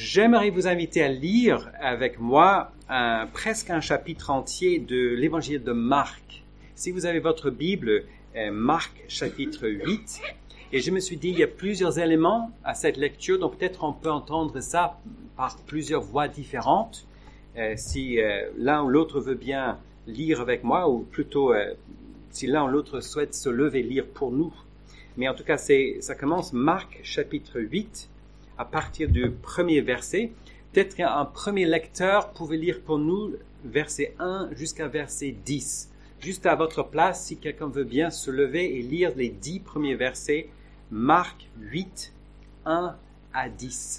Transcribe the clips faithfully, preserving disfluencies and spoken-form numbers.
j'aimerais vous inviter à lire avec moi un, presque un chapitre entier de l'évangile de Marc. Si vous avez votre Bible, euh, Marc chapitre huit, et je me suis dit, il y a plusieurs éléments à cette lecture, donc peut-être on peut entendre ça par plusieurs voix différentes. Euh, si euh, l'un ou l'autre veut bien lire avec moi, ou plutôt euh, si l'un ou l'autre souhaite se lever et lire pour nous. Mais en tout cas, c'est, ça commence Marc chapitre huit, à partir du premier verset. Peut-être qu'un premier lecteur pouvait lire pour nous verset un jusqu'à verset dix. Juste à votre place, si quelqu'un veut bien se lever et lire les dix premiers versets, Marc huit, un à dix.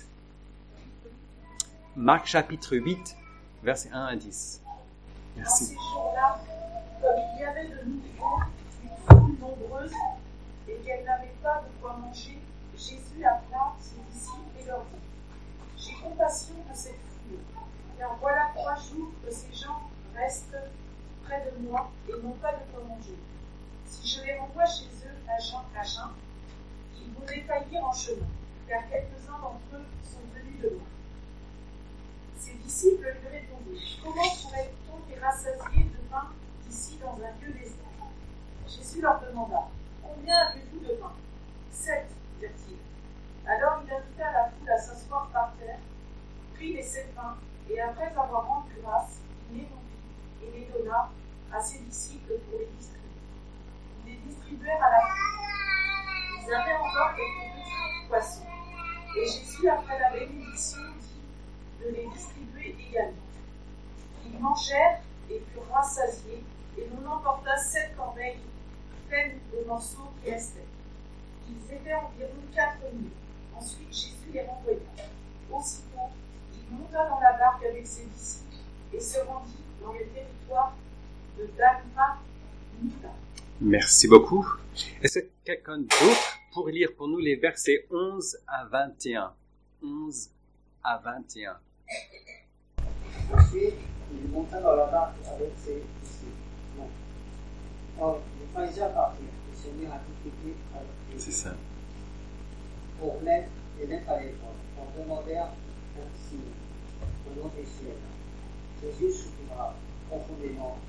Marc chapitre huit, versets un à dix. Merci. En ces jours-là, comme il y avait de nouveau une foule nombreuse et qu'elle n'avait pas de quoi manger, Jésus appela ses disciples et leur dit : J'ai compassion de cette foule, car voilà trois jours que ces gens restent près de moi et n'ont pas de quoi manger. Si je les renvoie chez eux à jeun, à jeun, ils voudraient faillir en chemin, car quelques-uns d'entre eux sont venus de loin. Ses disciples lui répondirent : Comment pourrait-on les rassasier de pain ici dans un lieu désert ? Jésus leur demanda : Combien avez-vous de pain ? Sept, dirent-ils. Alors il invita la foule à s'asseoir par terre, prit les sept pains, et après avoir rendu grâce, il les rompit et les donna à ses disciples pour les distribuer. Ils les distribuèrent à la foule. Ils avaient encore quelques petits poissons. Et Jésus, après la bénédiction, dit de les distribuer également. Ils mangèrent et furent rassasiés, et l'on emporta sept corbeilles pleines de morceaux qui restaient. Ils étaient environ quatre mille. Ensuite, Jésus les renvoya. Aussitôt, il monta dans la barque avec ses disciples et se rendit dans le territoire de Dalmanuta. Merci beaucoup. Est-ce que quelqu'un d'autre pour lire pour nous les versets onze à vingt et un? onze à vingt et un. Ensuite, il monta dans la barque avec ses disciples. Non. Or, les pharisiens partirent et se mirent à discuter avec eux. C'est ça. Pour mettre les mettre à l'épreuve, on demandèrent un signe au nom des cieux. Jésus soupira profondément.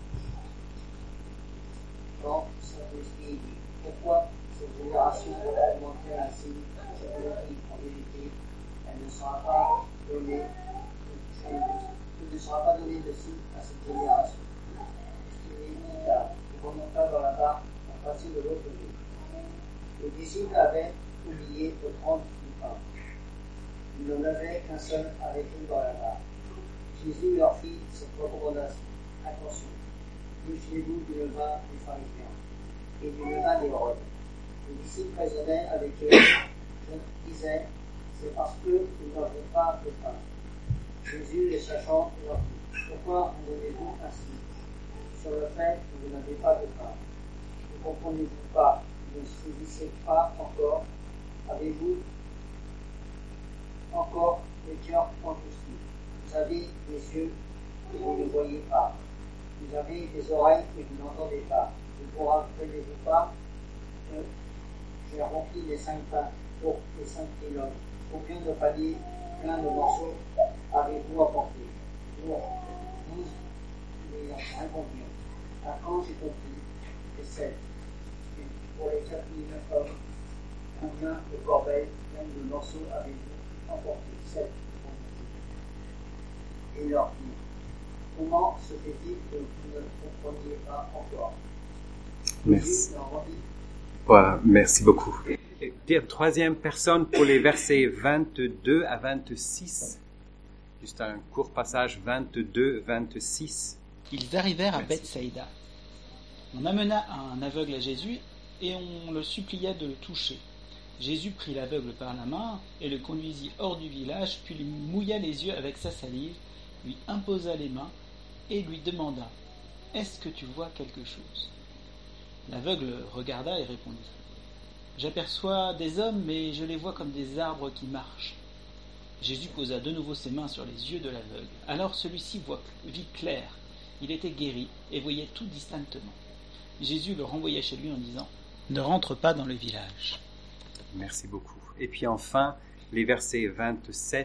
Dans son esprit, dit : Pourquoi cette génération a demandé un signe ? Je vous le dis en vérité, elle ne sera pas donnée. Il ne sera pas donné de signe à cette génération. Il hésita, il remonta dans la barque pour passer de l'autre côté. Les disciples avaient oublié de prendre du pain. Il n'en avait qu'un seul avec eux dans la barque. Jésus leur fit cette recommandation : Attention, méfiez-vous du levain des pharisiens et du levain des Hérodes. Les disciples raisonnaient avec eux. Je disais : C'est parce que nous n'avons pas de pain. Jésus, les sachant, leur dit : Pourquoi me donnez-vous ainsi sur le fait que vous n'avez pas de pain ? Ne comprenez-vous pas ? Ne saisissez pas encore ? Avez-vous encore le cœur endurci ? Vous avez des yeux et vous ne voyez pas. Vous avez des oreilles et vous n'entendez pas. Ne vous rappelez-vous pas que j'ai rempli les cinq pains pour les cinq mille hommes ? Combien de paniers pleins de morceaux avez-vous apporté ? Nous, nous les répondirent : À quand j'ai compris ? Et sept. Pour les quatre mille hommes, combien de corbeilles pleines de morceaux avez-vous emporté ? Sept. Et leur dit : Comment se fait-il que vous ne compreniez pas encore ? Merci. Leur rendit : Voilà, merci beaucoup. Dire troisième personne pour les versets vingt-deux à vingt-six. Juste un court passage vingt-deux à vingt-six. Ils arrivèrent à Merci. Bethsaïda. On amena un aveugle à Jésus et on le supplia de le toucher. Jésus prit l'aveugle par la main et le conduisit hors du village, puis lui mouilla les yeux avec sa salive, lui imposa les mains et lui demanda : Est-ce que tu vois quelque chose ? L'aveugle regarda et répondit : J'aperçois des hommes, mais je les vois comme des arbres qui marchent. Jésus posa de nouveau ses mains sur les yeux de l'aveugle. Alors celui-ci vit clair. Il était guéri et voyait tout distinctement. Jésus le renvoya chez lui en disant : Ne rentre pas dans le village. Merci beaucoup. Et puis enfin, les versets vingt-sept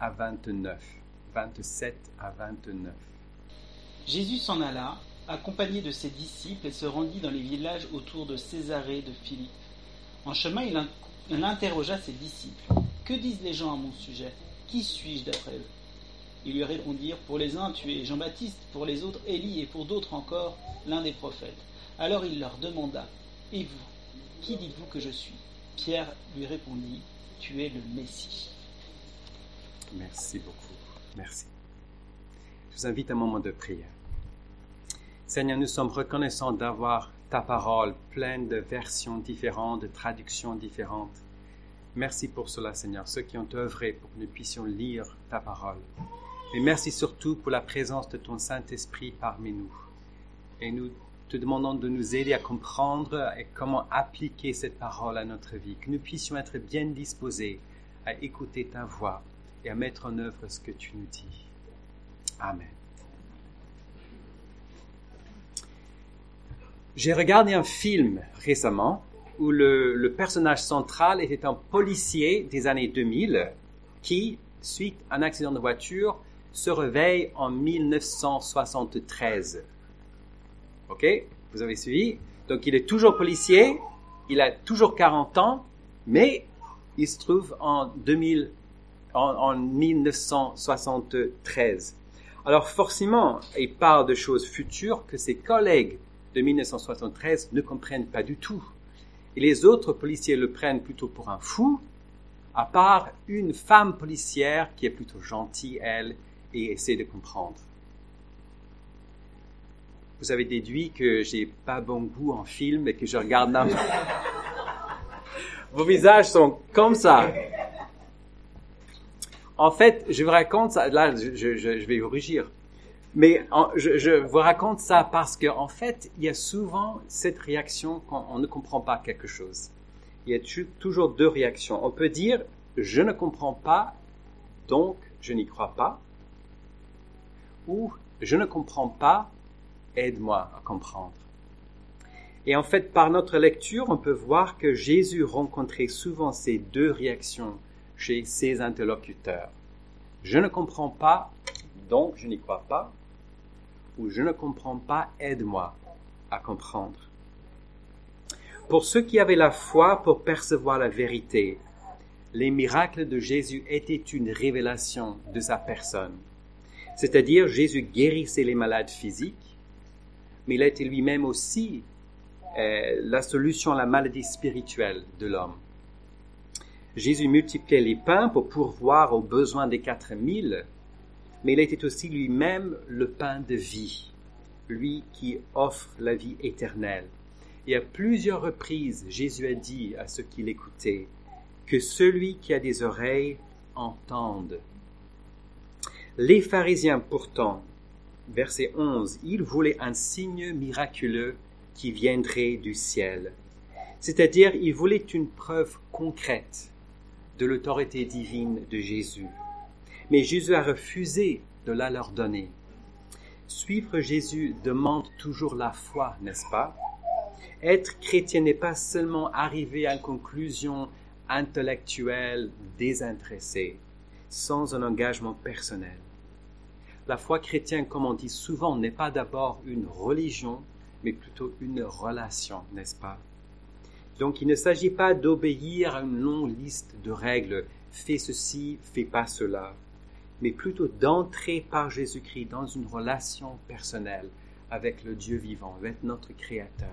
à vingt-neuf. vingt-sept à vingt-neuf. Jésus s'en alla, accompagné de ses disciples, et se rendit dans les villages autour de Césarée de Philippe. En chemin, il, in- il interrogea ses disciples. « Que disent les gens à mon sujet ? Qui suis-je d'après eux ?» Ils lui répondirent, « Pour les uns, tu es Jean-Baptiste, pour les autres, Élie, et pour d'autres encore, l'un des prophètes. » Alors il leur demanda, « Et vous, qui dites-vous que je suis ?» Pierre lui répondit, « Tu es le Messie. » Merci beaucoup. Merci. Je vous invite à un moment de prière. Seigneur, nous sommes reconnaissants d'avoir ta parole pleine de versions différentes, de traductions différentes. Merci pour cela, Seigneur, ceux qui ont œuvré pour que nous puissions lire ta parole. Et merci surtout pour la présence de ton Saint-Esprit parmi nous. Et nous te demandons de nous aider à comprendre et comment appliquer cette parole à notre vie, que nous puissions être bien disposés à écouter ta voix et à mettre en œuvre ce que tu nous dis. Amen. J'ai regardé un film récemment où le, le personnage central était un policier des années deux mille qui, suite à un accident de voiture, se réveille en mille neuf cent soixante-treize. Ok? Vous avez suivi? Donc il est toujours policier, il a toujours quarante ans, mais il se trouve en, deux mille, en, en mille neuf cent soixante-treize. Alors forcément, il parle de choses futures que ses collègues de mille neuf cent soixante-treize ne comprennent pas du tout. Et les autres policiers le prennent plutôt pour un fou, à part une femme policière qui est plutôt gentille, elle, et essaie de comprendre. Vous avez déduit que j'ai pas bon goût en film et que je regarde n'importe. Vos visages sont comme ça. En fait, je vous raconte ça, là, je, je, je vais vous rugir. Mais en, je, je vous raconte ça parce qu'en fait, il y a souvent cette réaction quand on ne comprend pas quelque chose. Il y a tu, toujours deux réactions. On peut dire, je ne comprends pas, donc je n'y crois pas. Ou, je ne comprends pas, aide-moi à comprendre. Et en fait, par notre lecture, on peut voir que Jésus rencontrait souvent ces deux réactions chez ses interlocuteurs. Je ne comprends pas, donc je n'y crois pas. Ou je ne comprends pas, aide-moi à comprendre. Pour ceux qui avaient la foi pour percevoir la vérité, les miracles de Jésus étaient une révélation de sa personne. C'est-à-dire, Jésus guérissait les malades physiques, mais il était lui-même aussi euh, la solution à la maladie spirituelle de l'homme. Jésus multipliait les pains pour pourvoir aux besoins des quatre mille, mais il était aussi lui-même le pain de vie, lui qui offre la vie éternelle. Et à plusieurs reprises, Jésus a dit à ceux qui l'écoutaient que celui qui a des oreilles entende. Les pharisiens pourtant, verset onze, ils voulaient un signe miraculeux qui viendrait du ciel. C'est-à-dire, ils voulaient une preuve concrète de l'autorité divine de Jésus. Mais Jésus a refusé de la leur donner. Suivre Jésus demande toujours la foi, n'est-ce pas? Être chrétien n'est pas seulement arriver à une conclusion intellectuelle désintéressée, sans un engagement personnel. La foi chrétienne, comme on dit souvent, n'est pas d'abord une religion, mais plutôt une relation, n'est-ce pas? Donc il ne s'agit pas d'obéir à une longue liste de règles, fais ceci, fais pas cela, mais plutôt d'entrer par Jésus-Christ dans une relation personnelle avec le Dieu vivant, avec notre Créateur.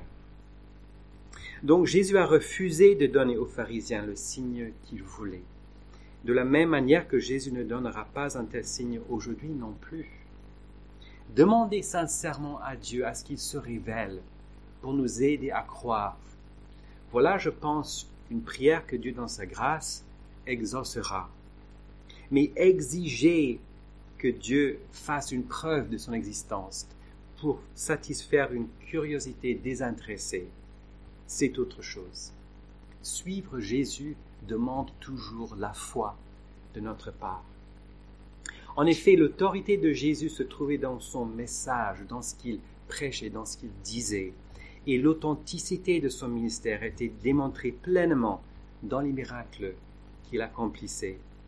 Donc Jésus a refusé de donner aux pharisiens le signe qu'ils voulaient. De la même manière que Jésus ne donnera pas un tel signe aujourd'hui non plus. Demandez sincèrement à Dieu à ce qu'il se révèle pour nous aider à croire. Voilà, je pense, une prière que Dieu, dans sa grâce, exaucera. Mais exigez que Dieu fasse une preuve de son existence pour satisfaire une curiosité désintéressée, c'est autre chose. Suivre Jésus demande toujours la foi de notre part. En effet, l'autorité de Jésus se trouvait dans son message, dans ce qu'il prêchait, dans ce qu'il disait. Et l'authenticité de son ministère était démontrée pleinement dans les miracles qu'il accomplissait.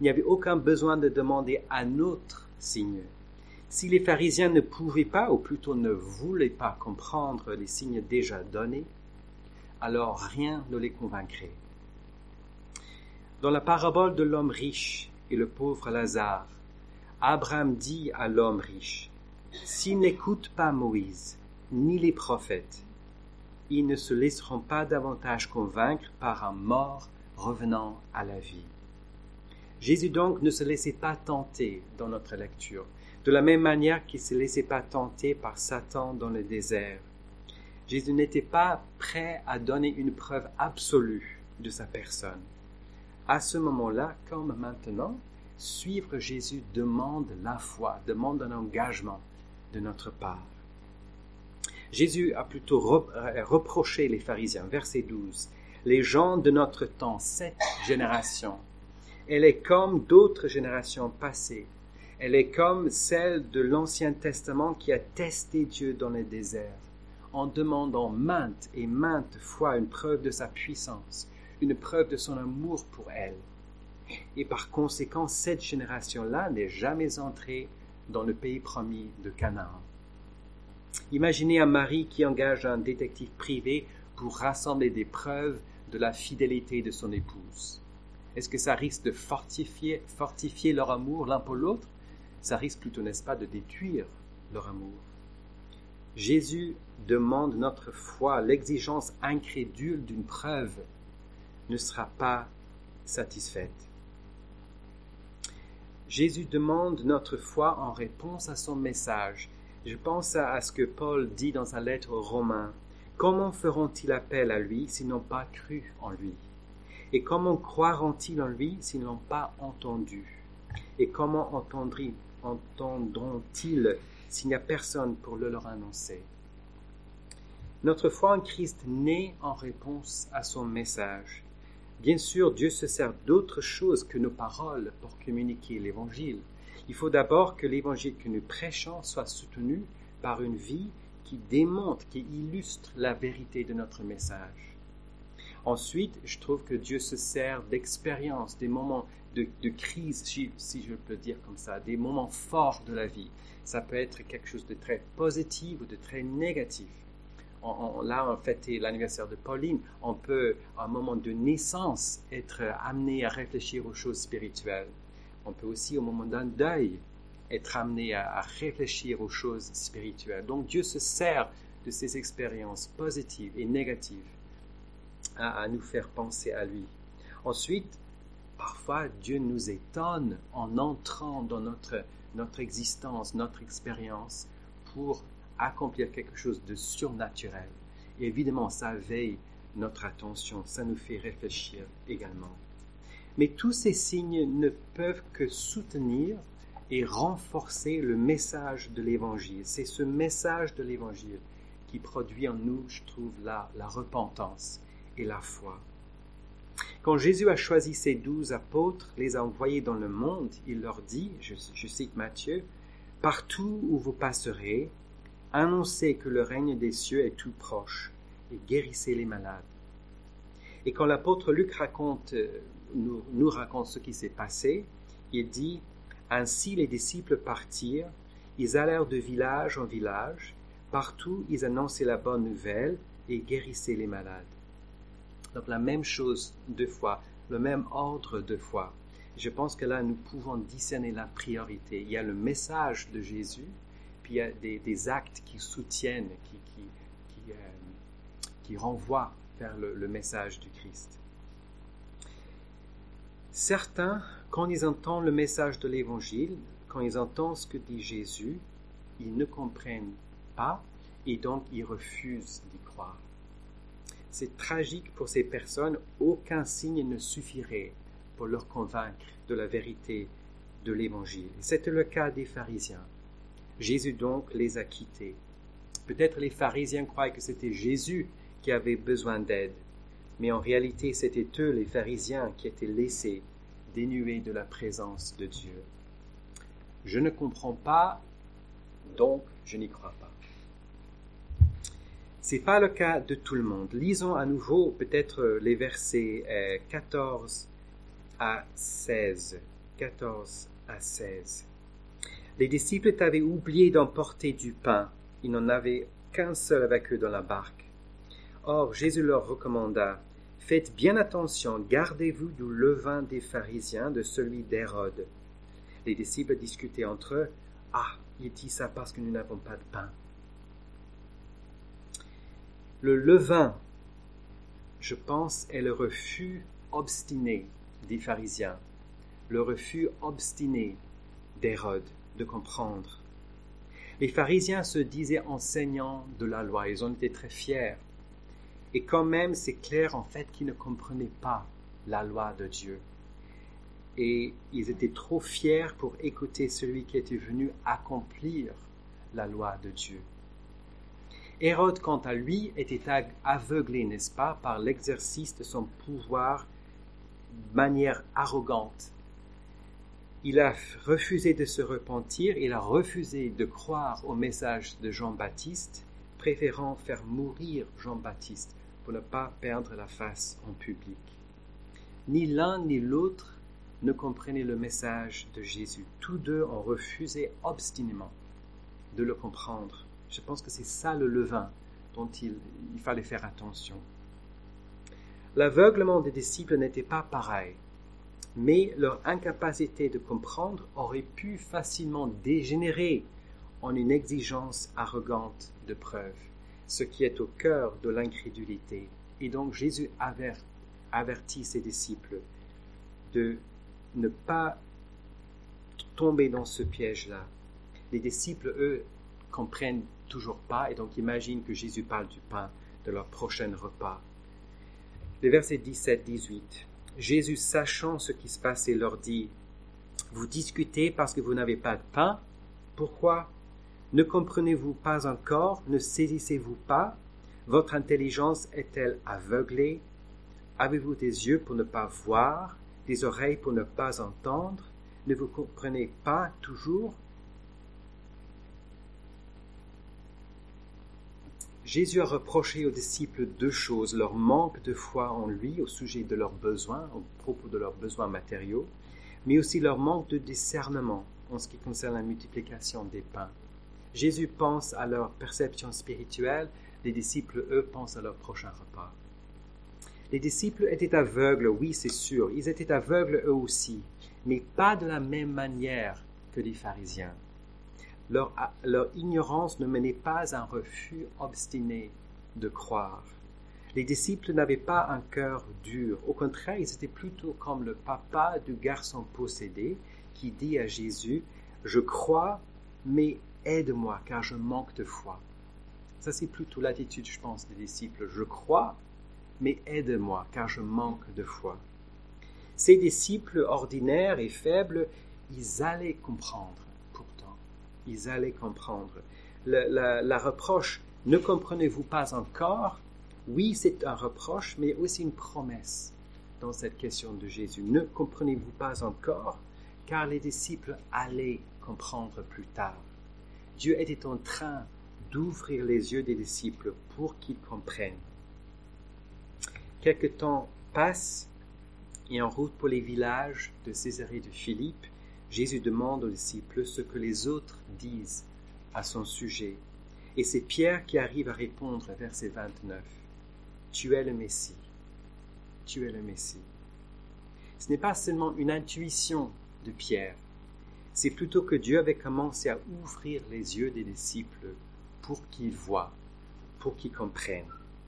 Il n'y avait aucun besoin de demander un autre signe. Si les pharisiens ne pouvaient pas, ou plutôt ne voulaient pas comprendre les signes déjà donnés, alors rien ne les convaincrait. Dans la parabole de l'homme riche et le pauvre Lazare, Abraham dit à l'homme riche, « S'ils n'écoutent pas Moïse, ni les prophètes, ils ne se laisseront pas davantage convaincre par un mort revenant à la vie. » Jésus donc ne se laissait pas tenter dans notre lecture, de la même manière qu'il ne se laissait pas tenter par Satan dans le désert. Jésus n'était pas prêt à donner une preuve absolue de sa personne. À ce moment-là, comme maintenant, suivre Jésus demande la foi, demande un engagement de notre part. Jésus a plutôt reproché les pharisiens, verset douze, « Les gens de notre temps, cette génération, elle est comme d'autres générations passées. Elle est comme celle de l'Ancien Testament qui a testé Dieu dans le désert, en demandant maintes et maintes fois une preuve de sa puissance, une preuve de son amour pour elle. Et par conséquent, cette génération-là n'est jamais entrée dans le pays promis de Canaan. » Imaginez un mari qui engage un détective privé pour rassembler des preuves de la fidélité de son épouse. Est-ce que ça risque de fortifier, fortifier leur amour l'un pour l'autre? Ça risque plutôt, n'est-ce pas, de détruire leur amour. Jésus demande notre foi. L'exigence incrédule d'une preuve ne sera pas satisfaite. Jésus demande notre foi en réponse à son message. Je pense à, à ce que Paul dit dans sa lettre aux Romains. Comment feront-ils appel à lui s'ils n'ont pas cru en lui? Et comment croiront-ils en lui s'ils n'ont pas entendu? Et comment entendront-ils s'il n'y a personne pour le leur annoncer? Notre foi en Christ naît en réponse à son message. Bien sûr, Dieu se sert d'autre chose que nos paroles pour communiquer l'Évangile. Il faut d'abord que l'Évangile que nous prêchons soit soutenu par une vie qui démontre, qui illustre la vérité de notre message. Ensuite, je trouve que Dieu se sert d'expériences, des moments de, de crise, si, si je peux dire comme ça, des moments forts de la vie. Ça peut être quelque chose de très positif ou de très négatif. On, on, là, on fêtait l'anniversaire de Pauline. On peut, à un moment de naissance, être amené à réfléchir aux choses spirituelles. On peut aussi, au moment d'un deuil, être amené à, à réfléchir aux choses spirituelles. Donc, Dieu se sert de ces expériences positives et négatives à, à nous faire penser à lui. Ensuite, parfois, Dieu nous étonne en entrant dans notre, notre existence, notre expérience, pour accomplir quelque chose de surnaturel. Et évidemment, ça veille notre attention, ça nous fait réfléchir également. Mais tous ces signes ne peuvent que soutenir et renforcer le message de l'Évangile. C'est ce message de l'Évangile qui produit en nous, je trouve, la, la repentance et la foi. Quand Jésus a choisi ses douze apôtres, les a envoyés dans le monde, il leur dit, je, je cite Matthieu, « Partout où vous passerez, annoncez que le règne des cieux est tout proche et guérissez les malades. » Et quand l'apôtre Luc raconte, nous, nous raconte ce qui s'est passé, il dit « Ainsi les disciples partirent, ils allèrent de village en village, partout ils annonçaient la bonne nouvelle et guérissaient les malades. » Donc la même chose deux fois, le même ordre deux fois. Je pense que là nous pouvons discerner la priorité. Il y a le message de Jésus, puis il y a des, des actes qui soutiennent, qui, qui, qui, euh, qui renvoient vers le, le message du Christ. Certains, quand ils entendent le message de l'Évangile, quand ils entendent ce que dit Jésus, ils ne comprennent pas et donc ils refusent d'y croire. C'est tragique pour ces personnes, aucun signe ne suffirait pour leur convaincre de la vérité de l'Évangile. C'était le cas des pharisiens. Jésus donc les a quittés. Peut-être les pharisiens croyaient que c'était Jésus qui avait besoin d'aide, mais en réalité c'était eux, les pharisiens, qui étaient laissés, dénués de la présence de Dieu. Je ne comprends pas, donc je n'y crois pas. Ce n'est pas le cas de tout le monde. Lisons à nouveau peut-être les versets quatorze à seize. quatorze à seize. Les disciples avaient oublié d'emporter du pain. Ils n'en avaient qu'un seul avec eux dans la barque. Or, Jésus leur recommanda, « Faites bien attention, gardez-vous du levain des pharisiens, de celui d'Hérode. » Les disciples discutaient entre eux, « Ah, il dit ça parce que nous n'avons pas de pain. » Le levain, je pense, est le refus obstiné des pharisiens, le refus obstiné d'Hérode de comprendre. Les pharisiens se disaient enseignants de la loi, ils en étaient très fiers. Et quand même, c'est clair en fait qu'ils ne comprenaient pas la loi de Dieu. Et ils étaient trop fiers pour écouter celui qui était venu accomplir la loi de Dieu. Hérode, quant à lui, était aveuglé, n'est-ce pas, par l'exercice de son pouvoir de manière arrogante. Il a refusé de se repentir, il a refusé de croire au message de Jean-Baptiste, préférant faire mourir Jean-Baptiste pour ne pas perdre la face en public. Ni l'un ni l'autre ne comprenaient le message de Jésus. Tous deux ont refusé obstinément de le comprendre. Je pense que c'est ça le levain dont il, il fallait faire attention. L'aveuglement des disciples n'était pas pareil, mais leur incapacité de comprendre aurait pu facilement dégénérer en une exigence arrogante de preuve, ce qui est au cœur de l'incrédulité. Et donc Jésus avertit ses disciples de ne pas tomber dans ce piège-là. Les disciples, eux, comprennent toujours pas et donc imaginent que Jésus parle du pain de leur prochain repas. Les versets dix-sept à dix-huit. Jésus, sachant ce qui se passait, leur dit, « Vous discutez parce que vous n'avez pas de pain. Pourquoi? Ne comprenez-vous pas encore? Ne saisissez-vous pas? Votre intelligence est-elle aveuglée? Avez-vous des yeux pour ne pas voir, des oreilles pour ne pas entendre? Ne vous comprenez pas toujours? » Jésus a reproché aux disciples deux choses, leur manque de foi en lui au sujet de leurs besoins, au propos de leurs besoins matériaux, mais aussi leur manque de discernement en ce qui concerne la multiplication des pains. Jésus pense à leur perception spirituelle, les disciples, eux, pensent à leur prochain repas. Les disciples étaient aveugles, oui, c'est sûr, ils étaient aveugles eux aussi, mais pas de la même manière que les pharisiens. Leur, leur ignorance ne menait pas à un refus obstiné de croire. Les disciples n'avaient pas un cœur dur. Au contraire, ils étaient plutôt comme le papa du garçon possédé qui dit à Jésus, « Je crois, mais aide-moi, car je manque de foi. » Ça, c'est plutôt l'attitude, je pense, des disciples. « Je crois, mais aide-moi, car je manque de foi. » Ces disciples ordinaires et faibles, ils allaient comprendre. Ils allaient comprendre. La, la, la reproche, ne comprenez-vous pas encore? Oui, c'est un reproche, mais aussi une promesse dans cette question de Jésus. Ne comprenez-vous pas encore? Car les disciples allaient comprendre plus tard. Dieu était en train d'ouvrir les yeux des disciples pour qu'ils comprennent. Quelque temps passe et en route pour les villages de Césarée de Philippe, Jésus demande aux disciples ce que les autres disent à son sujet. Et c'est Pierre qui arrive à répondre, verset vingt-neuf. « Tu es le Messie. Tu es le Messie. » Ce n'est pas seulement une intuition de Pierre. C'est plutôt que Dieu avait commencé à ouvrir les yeux des disciples pour qu'ils voient, pour qu'ils comprennent.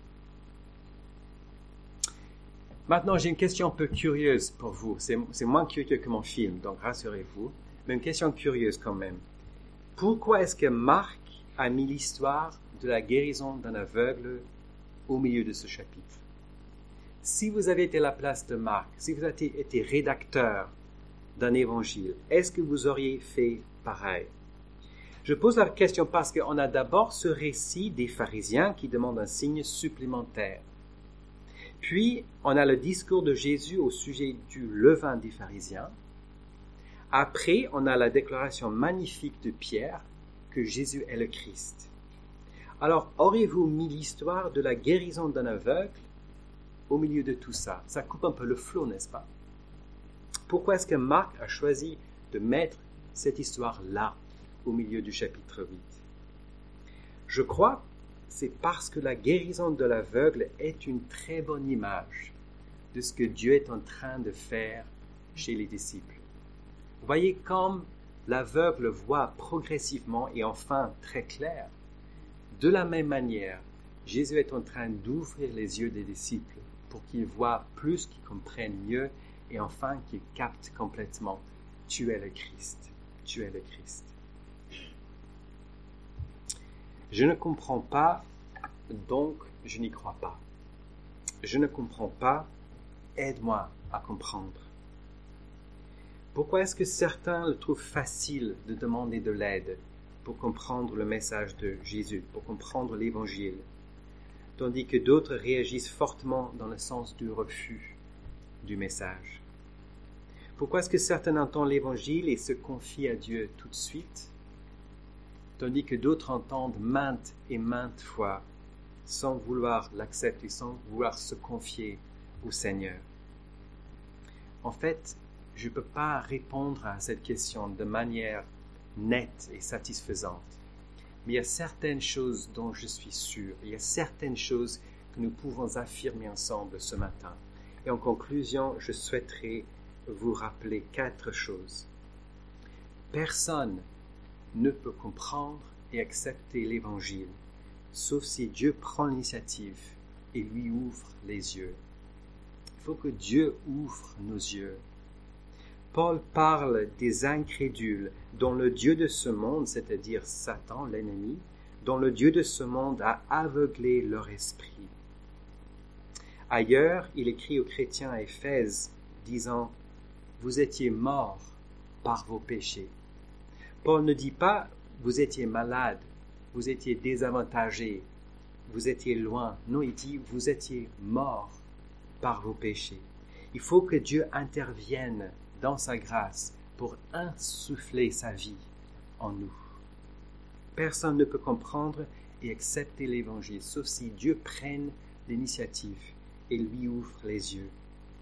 Maintenant, j'ai une question un peu curieuse pour vous. C'est, c'est moins curieux que mon film, donc rassurez-vous. Mais une question curieuse quand même. Pourquoi est-ce que Marc a mis l'histoire de la guérison d'un aveugle au milieu de ce chapitre? Si vous avez été à la place de Marc, si vous avez été rédacteur d'un évangile, est-ce que vous auriez fait pareil? Je pose la question parce qu'on a d'abord ce récit des pharisiens qui demandent un signe supplémentaire. Puis, on a le discours de Jésus au sujet du levain des pharisiens. Après, on a la déclaration magnifique de Pierre que Jésus est le Christ. Alors, auriez-vous mis l'histoire de la guérison d'un aveugle au milieu de tout ça? Ça coupe un peu le flot, n'est-ce pas? Pourquoi est-ce que Marc a choisi de mettre cette histoire-là au milieu du chapitre huit? Je crois que c'est parce que la guérison de l'aveugle est une très bonne image de ce que Dieu est en train de faire chez les disciples. Vous voyez comme l'aveugle voit progressivement et enfin très clair. De la même manière, Jésus est en train d'ouvrir les yeux des disciples pour qu'ils voient plus, qu'ils comprennent mieux et enfin qu'ils captent complètement. Tu es le Christ. Tu es le Christ. Je ne comprends pas, donc je n'y crois pas. Je ne comprends pas, aide-moi à comprendre. Pourquoi est-ce que certains le trouvent facile de demander de l'aide pour comprendre le message de Jésus, pour comprendre l'Évangile, tandis que d'autres réagissent fortement dans le sens du refus du message? Pourquoi est-ce que certains entendent l'Évangile et se confient à Dieu tout de suite, tandis que d'autres entendent maintes et maintes fois sans vouloir l'accepter, sans vouloir se confier au Seigneur? En fait, je ne peux pas répondre à cette question de manière nette et satisfaisante. Mais il y a certaines choses dont je suis sûr, il y a certaines choses que nous pouvons affirmer ensemble ce matin. Et en conclusion, je souhaiterais vous rappeler quatre choses. Personne ne peut comprendre et accepter l'Évangile, sauf si Dieu prend l'initiative et lui ouvre les yeux. Il faut que Dieu ouvre nos yeux. Paul parle des incrédules dont le Dieu de ce monde, c'est-à-dire Satan, l'ennemi, dont le Dieu de ce monde a aveuglé leur esprit. Ailleurs, il écrit aux chrétiens à Éphèse, disant « Vous étiez morts par vos péchés ». Paul ne dit pas « Vous étiez malades, vous étiez désavantagés, vous étiez loin ». Non, il dit « Vous étiez morts par vos péchés ». Il faut que Dieu intervienne dans sa grâce pour insuffler sa vie en nous. Personne ne peut comprendre et accepter l'Évangile, sauf si Dieu prenne l'initiative et lui ouvre les yeux.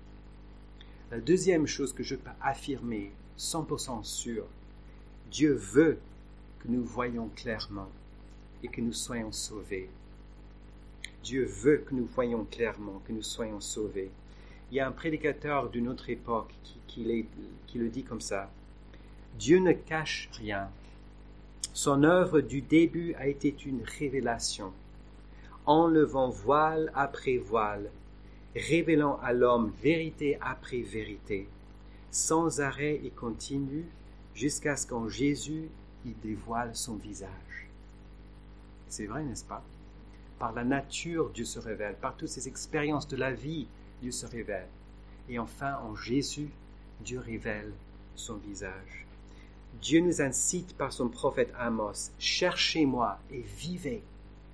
La deuxième chose que je peux affirmer, cent pour cent sûr, Dieu veut que nous voyions clairement et que nous soyons sauvés. Dieu veut que nous voyions clairement, que nous soyons sauvés. Il y a un prédicateur d'une autre époque qui, qui, les, qui le dit comme ça. Dieu ne cache rien. Son œuvre du début a été une révélation, enlevant voile après voile, révélant à l'homme vérité après vérité, sans arrêt et continu, jusqu'à ce qu'en Jésus, il dévoile son visage. C'est vrai, n'est-ce pas? Par la nature, Dieu se révèle, par toutes ces expériences de la vie, Dieu se révèle. Et enfin, en Jésus, Dieu révèle son visage. Dieu nous incite par son prophète Amos, « Cherchez-moi et vivez ».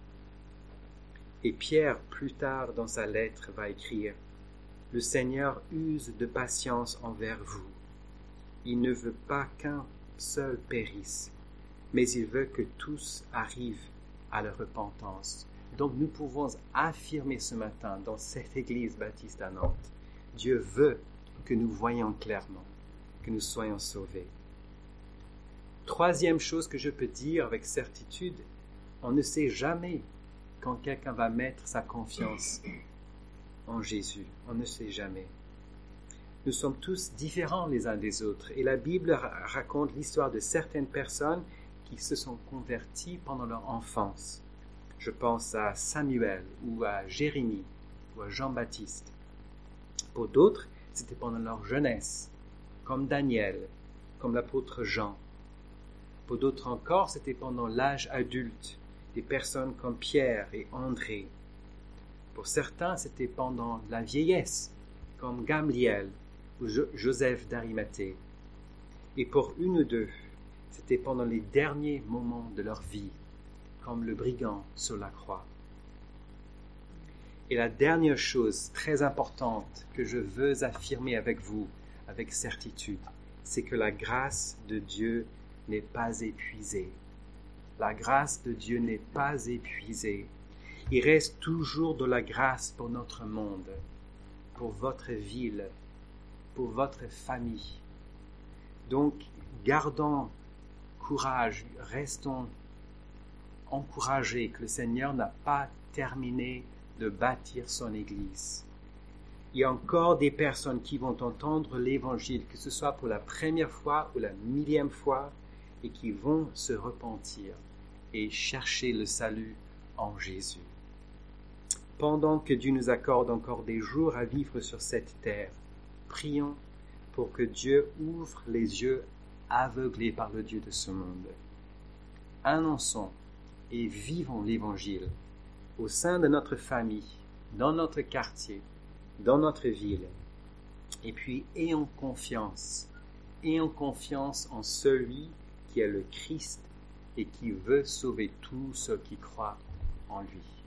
Et Pierre, plus tard dans sa lettre, va écrire, « Le Seigneur use de patience envers vous. Il ne veut pas qu'un seul périsse, mais il veut que tous arrivent à la repentance. » Donc nous pouvons affirmer ce matin dans cette église baptiste à Nantes, Dieu veut que nous voyions clairement, que nous soyons sauvés. Troisième chose que je peux dire avec certitude, on ne sait jamais quand quelqu'un va mettre sa confiance en Jésus. On ne sait jamais. Nous sommes tous différents les uns des autres et la Bible raconte l'histoire de certaines personnes qui se sont converties pendant leur enfance. Je pense à Samuel ou à Jérémie ou à Jean-Baptiste. Pour d'autres, c'était pendant leur jeunesse, comme Daniel, comme l'apôtre Jean. Pour d'autres encore, c'était pendant l'âge adulte, des personnes comme Pierre et André. Pour certains, c'était pendant la vieillesse, comme Gamliel ou jo- Joseph d'Arimathée. Et pour une ou deux, c'était pendant les derniers moments de leur vie, comme le brigand sur la croix. Et la dernière chose très importante que je veux affirmer avec vous, avec certitude, c'est que la grâce de Dieu n'est pas épuisée. La grâce de Dieu n'est pas épuisée. Il reste toujours de la grâce pour notre monde, pour votre ville, pour votre famille. Donc, gardons courage, restons encouragés que le Seigneur n'a pas terminé de bâtir son Église. Il y a encore des personnes qui vont entendre l'Évangile, que ce soit pour la première fois ou la millième fois, et qui vont se repentir et chercher le salut en Jésus. Pendant que Dieu nous accorde encore des jours à vivre sur cette terre, prions pour que Dieu ouvre les yeux aveuglés par le Dieu de ce monde. Annonçons et vivons l'Évangile au sein de notre famille, dans notre quartier, dans notre ville. Et puis, ayons confiance, ayons confiance en celui qui est le Christ et qui veut sauver tous ceux qui croient en lui.